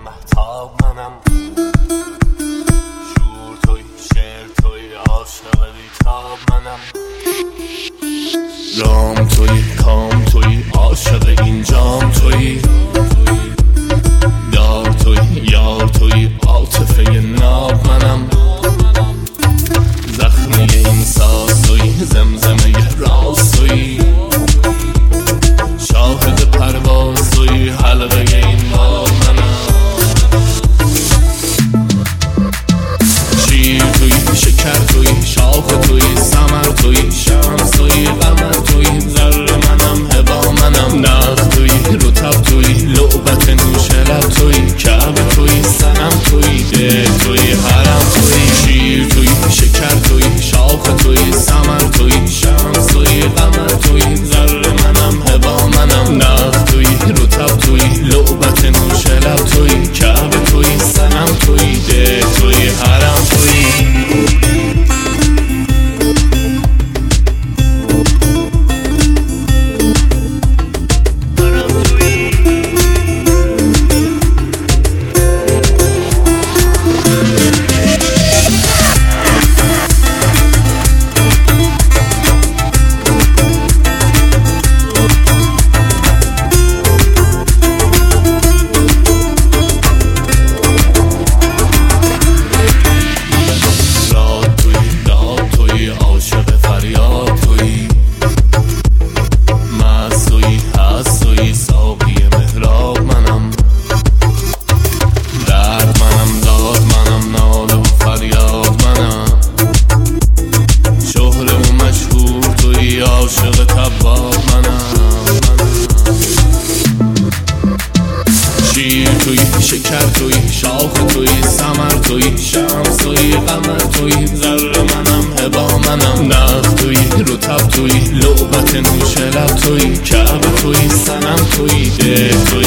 مهتاب منم، شور توی، شعر توی، عاشق بیتاب منم. رام توی، کام توی، عاشق این جام توی، دار توی، یار توی، عاطفه ناب منم. زخمی این ساز توی، زمزمه راز توی، شاهد پرواز توی، حلقه این باب منم. شیر توی، شکر توی، شاخ توی، ثمر توی، شمس توی، قمر توی، ذره منم، هوا منم. نخ توی، رطب توی، لعبت نوش لب توی، کعبه توی، صنم توی، ده توی، حرم توی. شیر توی، شکر توی، شاخ توی، ثمر توی، شمس توی، قمر توی، ذره منم، هوا منم. نخ توی، رطب توی، لعبت نوش لب توی، کعبه توی، صنم توی، ده توی، حرم توی. عاشق تباب منم. شیر توی، شکر توی، شاخ توی، ثمر توی، شمس توی، قمر توی، ذره منم، هوا منم. نخ توی، رطب توی، لعبت نوش لب توی، کعبه توی، صنم توی، ده توی.